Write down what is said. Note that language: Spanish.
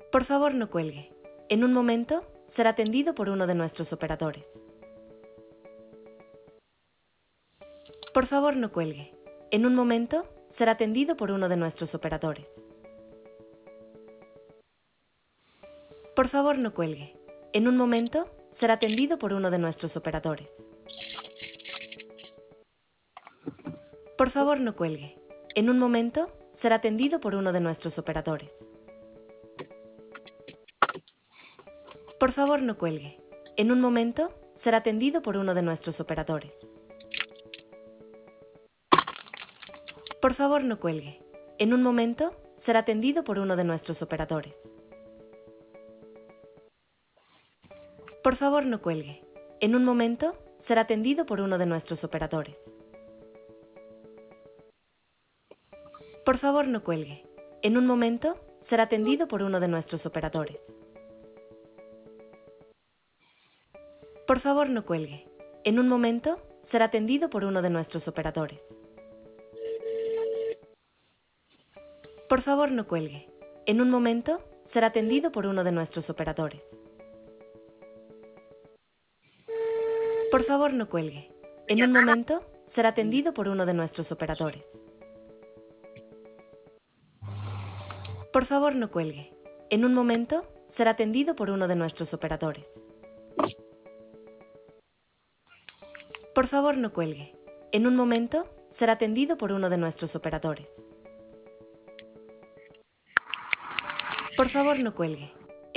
Por favor, no cuelgue. En un momento, será atendido por uno de nuestros operadores. Por favor, no cuelgue. En un momento, será atendido por uno de nuestros operadores. Por favor, no cuelgue. En un momento, será atendido por uno de nuestros operadores. Por favor, no cuelgue. En un momento, será atendido por uno de nuestros operadores. Por favor, no cuelgue. En un momento, será atendido por uno de nuestros operadores. Por favor, no cuelgue. En un momento, será atendido por uno de nuestros operadores. Por favor, no cuelgue. En un momento, será atendido por uno de nuestros operadores. Por favor, no cuelgue. En un momento, será atendido por uno de nuestros operadores. Por favor, no cuelgue. En un momento, será atendido por uno de nuestros operadores. Por favor, no cuelgue. En un momento, será atendido por uno de nuestros operadores. Por favor, no cuelgue. En un momento, será atendido por uno de nuestros operadores. Por favor, no cuelgue. En un momento, será atendido por uno de nuestros operadores. Por favor, no cuelgue. En un momento, será atendido por uno de nuestros operadores. Por favor, no cuelgue.